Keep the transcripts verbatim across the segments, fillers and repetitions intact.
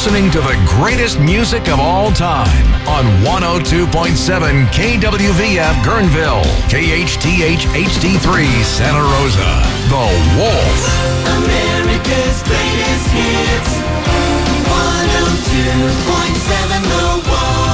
listening to the greatest music of all time on one oh two point seven K W V F Guerneville, K H T H H D three Santa Rosa. The Wolf. America's greatest hits. one oh two point seven The Wolf.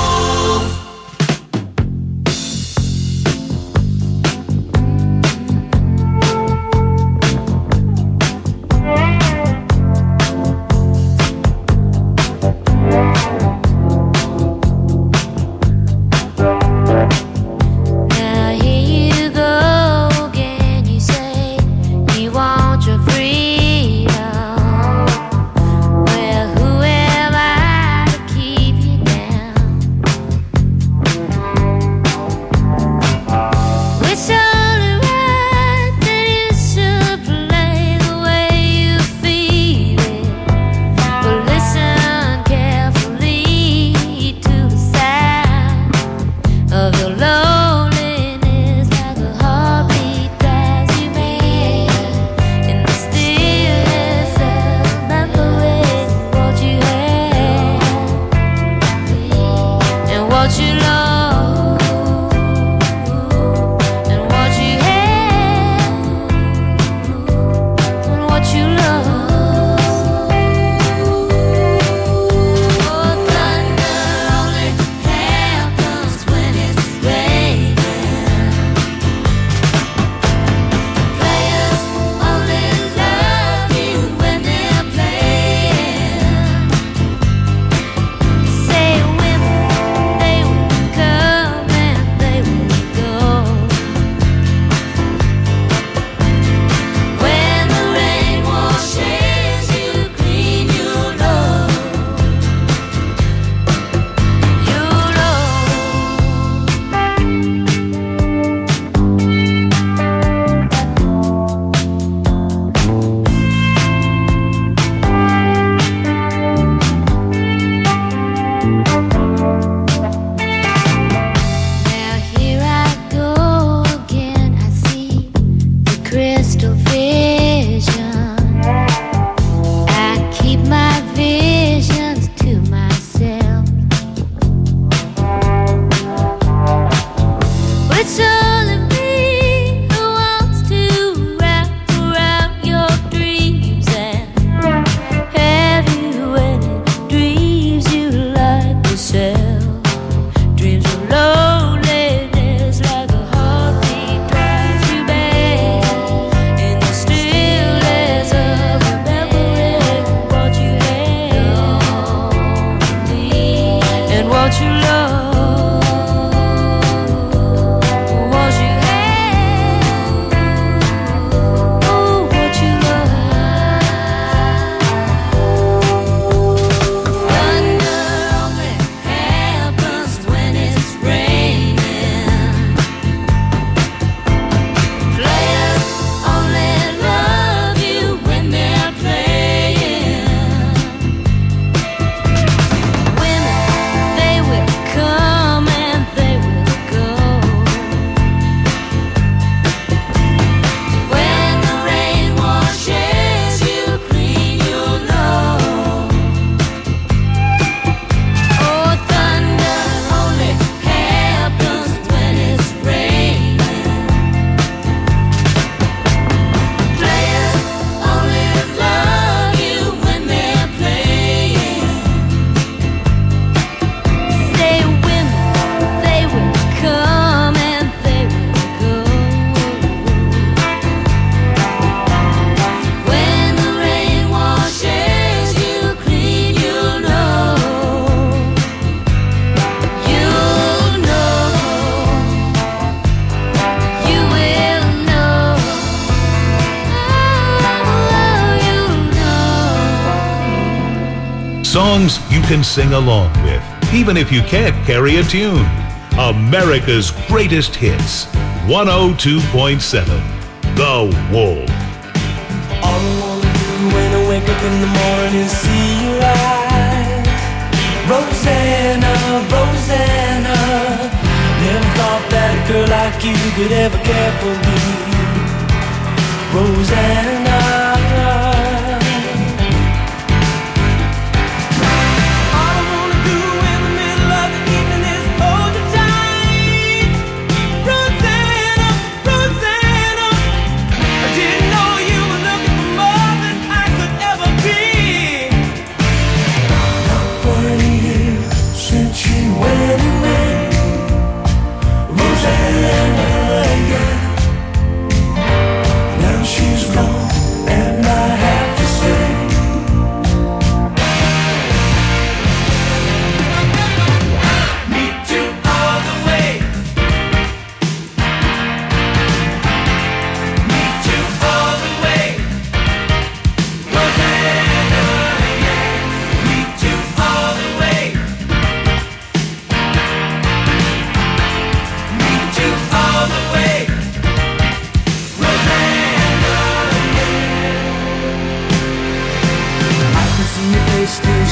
Songs you can sing along with, even if you can't carry a tune. America's greatest hits. one oh two point seven The Wolf. All I wanna do when I wake up in the morning is see your eyes. Rosanna, Rosanna. Never thought that a girl like you could ever care for me. Rosanna.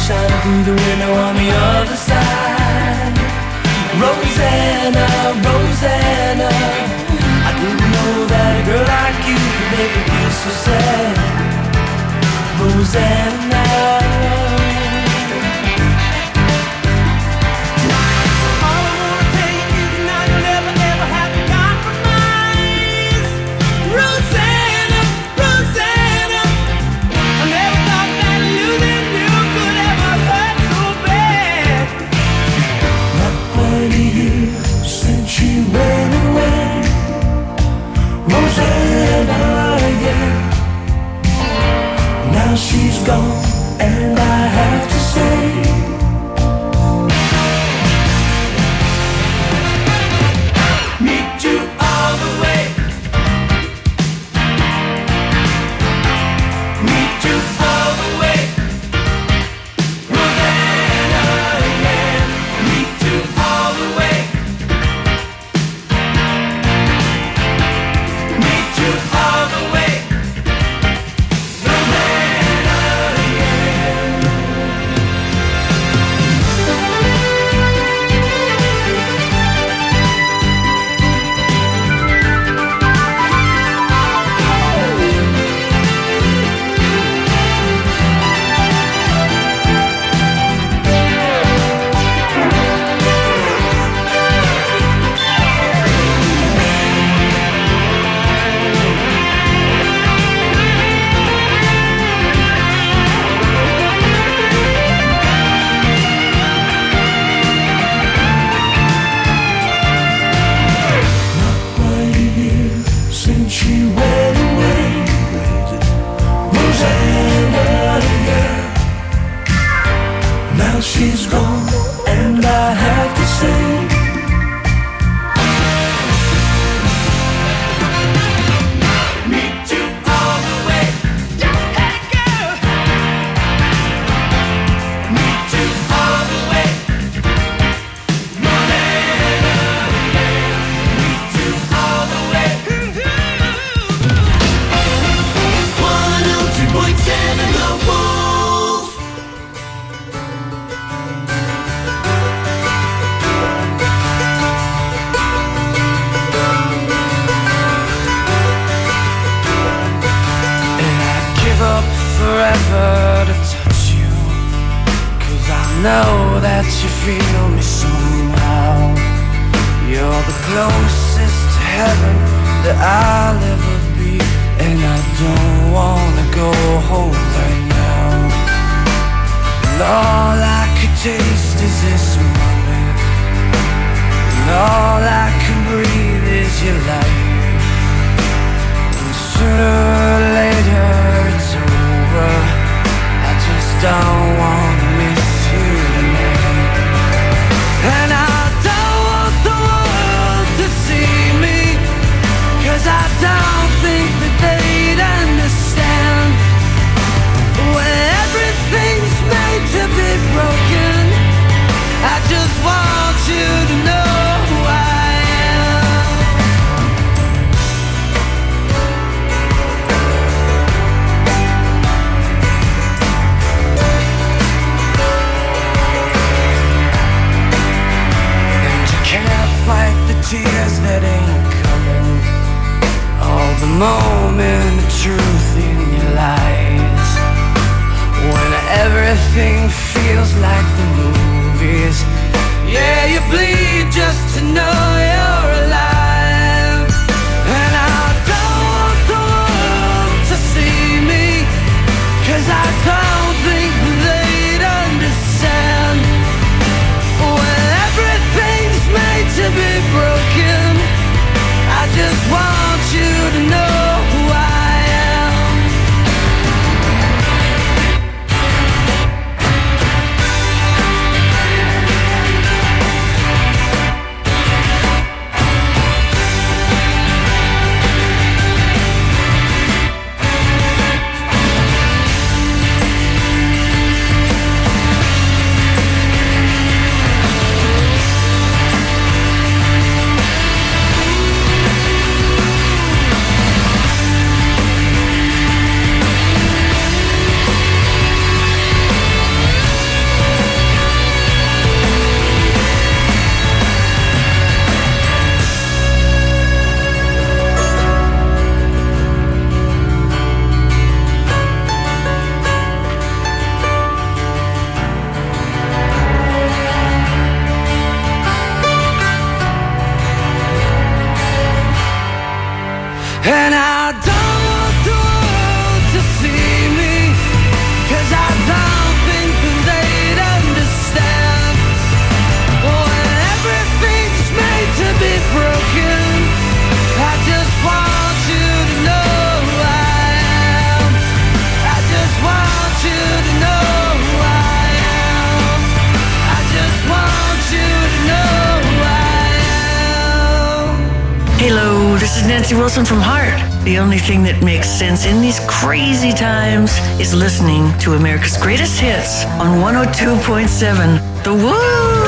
shining through the window on the other side. Rosanna, Rosanna, I didn't know that a girl like you could make me feel so sad. Rosanna, all I wanna tell you is now you'll never, ever have to compromise. Rosanna, Rosanna, I never thought that losing you could ever hurt so bad. Not quite a year since she went away. Rosanna, yeah. Now she's gone, and I have to say, meet you all the way. Meet you all the way. Rosanna, yeah. Meet you all the way. Meet you all the way. She's gone, and I have to say, meet you all the way. Hey girl, meet you all the way. Rosanna, meet you all the way. one oh two point seven The Wolf. Forever to touch you, 'cause I know that you feel me somehow. You're the closest to heaven that I'll ever be, and I don't wanna go home right now. And all I could taste is this moment, and all I can breathe is your life. And sooner or later it's over, I just don't wanna miss you tonight. And I don't want the world to see me, 'cause I don't think that they'd understand. When everything's made to be broken, I just want you to know who I am. Fight the tears that ain't coming, all the moment of truth in your lies. When everything feels like the movies, yeah, you bleed just to know you're alive. And I don't want the world to see me, 'cause I don't think they'd understand. When everything's made to be broken, I just want you to know who I am. And I don't want the world to see me, 'cause I don't think that they'd understand. When everything's made to be broken, I just want you to know who I am. I just want you to know who I am. I just want you to know who I am. Hello, this is Nancy Wilson from Heart. The only thing that makes sense in these crazy times is listening to America's Greatest Hits on one oh two point seven. The Woof!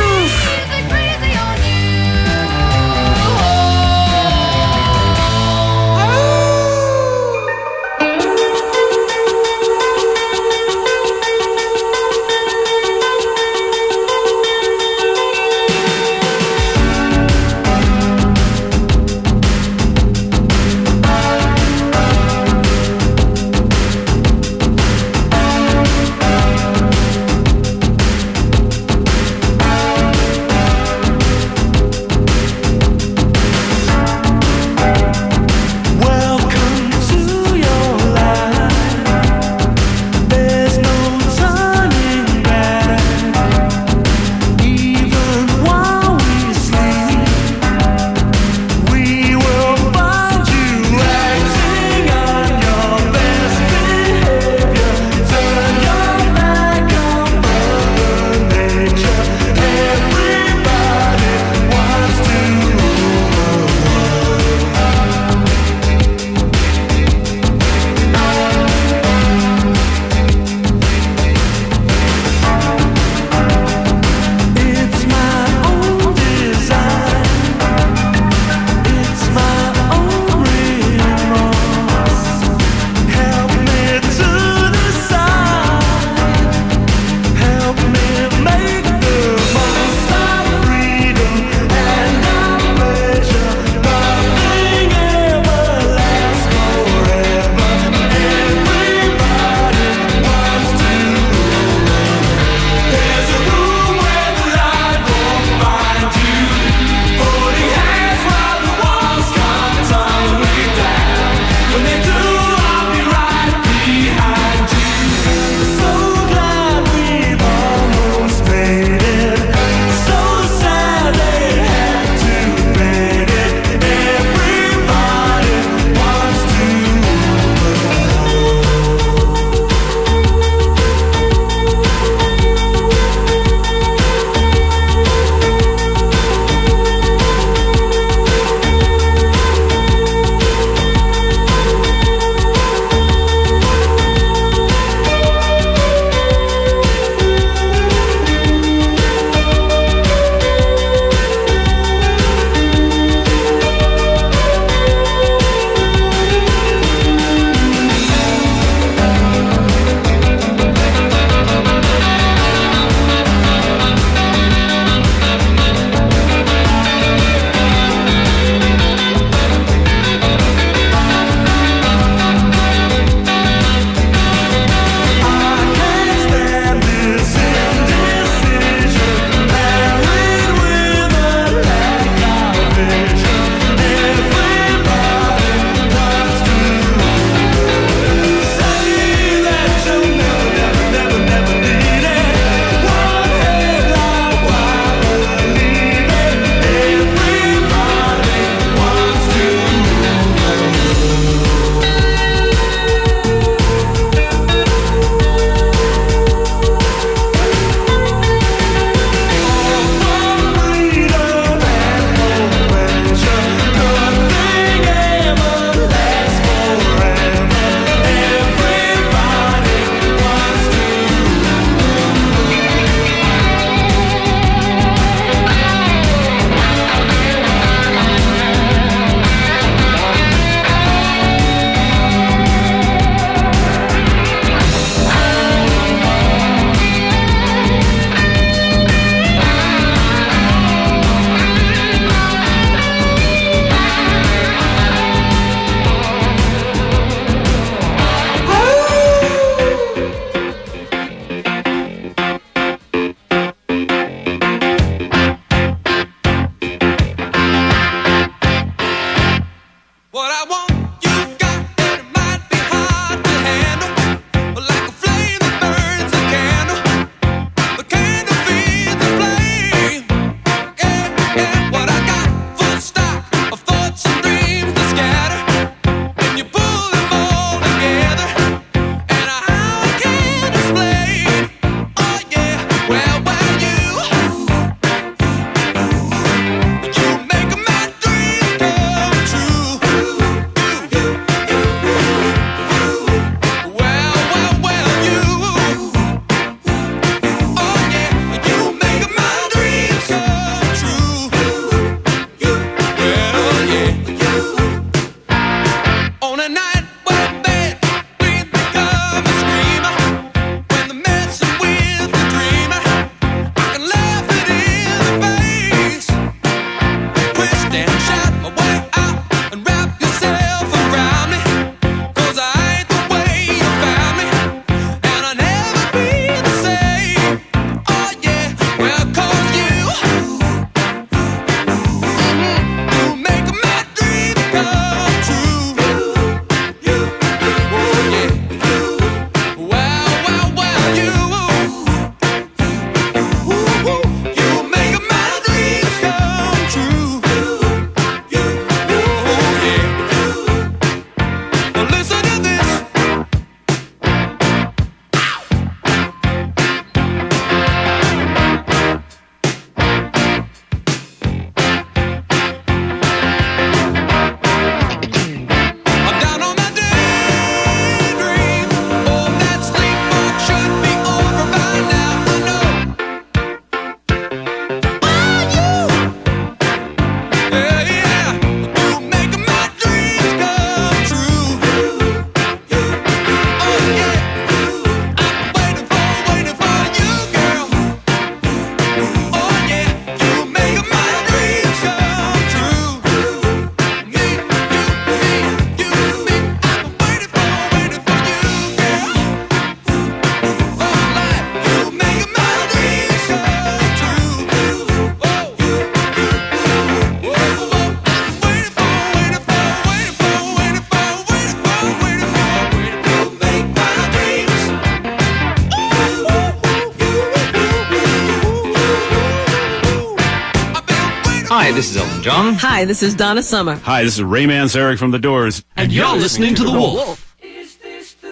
Hi, this is Elton John. Hi, this is Donna Summer. Hi, this is Ray Manzarek from The Doors. And you're listening to The Wolf. Is this the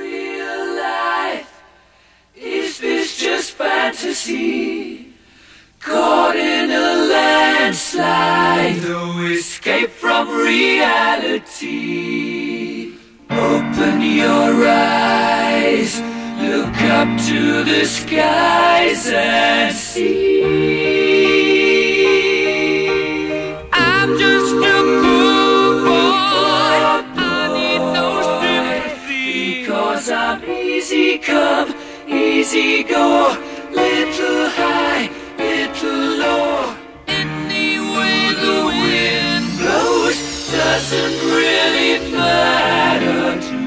real life? Is this just fantasy? Caught in a landslide, no escape from reality. Open your eyes, look up to the skies and see. I'm just a poor boy, I need no sympathy, because I'm easy come, easy go, little high, little low. Any way the wind blows doesn't really matter to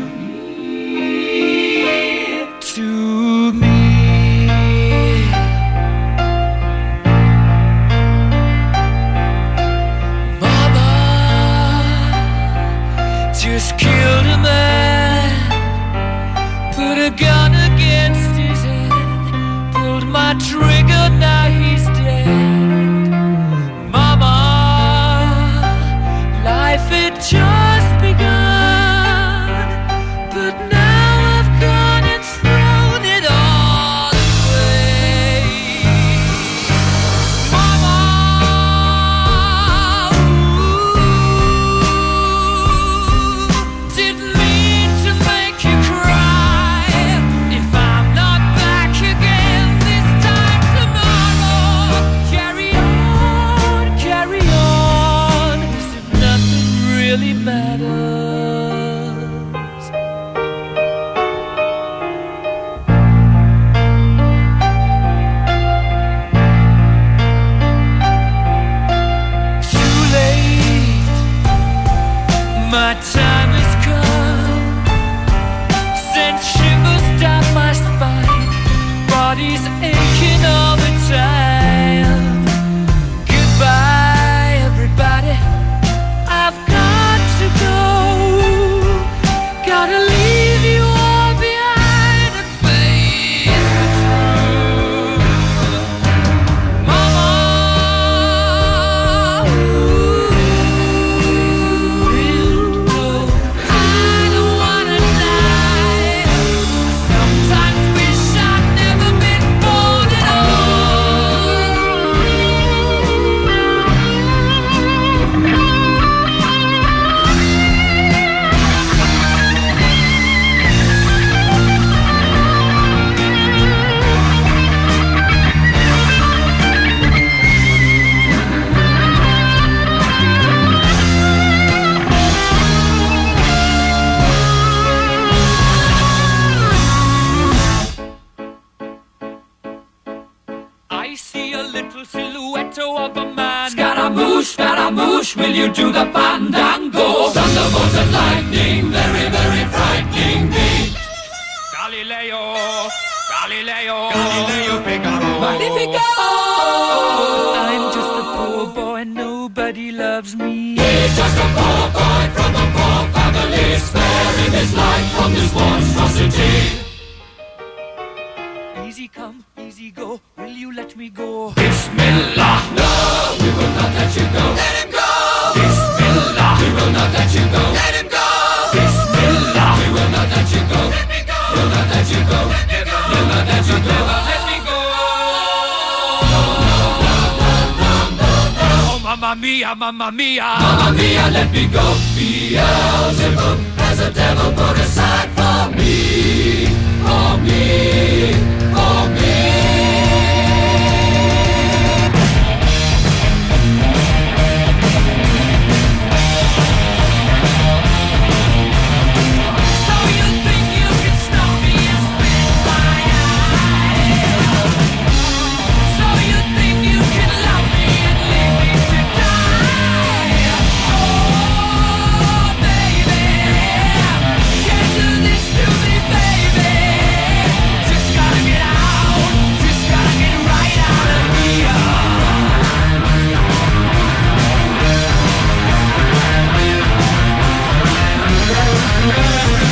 me, to me. Just killed a man, put a gun against his head, pulled my trigger, now he's dead. Mama, life had just begun, but now I've gone and thrown it all away. Mama, didn't mean to make you cry. If I'm not back again this time tomorrow, carry on, carry on, as if nothing really matters. Too late, my time has come. Sent shivers down my spine, body's aching all the time. Goodbye, everybody, I've got to go. Gotta leave you all behind and face the truth. Mama, I don't wanna die. Sometimes wish I'd never been born at all. Scaramouche, Scaramouche, will you do the fandango? Thunderbolts and lightning, very, very frightening me. Galileo, Galileo, Galileo Figaro. Magnifico! I'm just a poor boy, nobody loves me. He's just a poor boy from a poor family, sparing his life from this monstrosity. Easy come, easy go, will you let me go? Bismillah, no, we will not let you go. Let him go! Bismillah, we will not let you go. Let him go! Bismillah, we will not let you go. Let me go! We'll not let you go. Let me go! We'll not let you go. Let me go! No, no, no, no, no, no, no. Oh, mamma mia, mamma mia. Mamma mia, let me go. Beelzebub has a devil put aside for me, for me, for me. Yeah.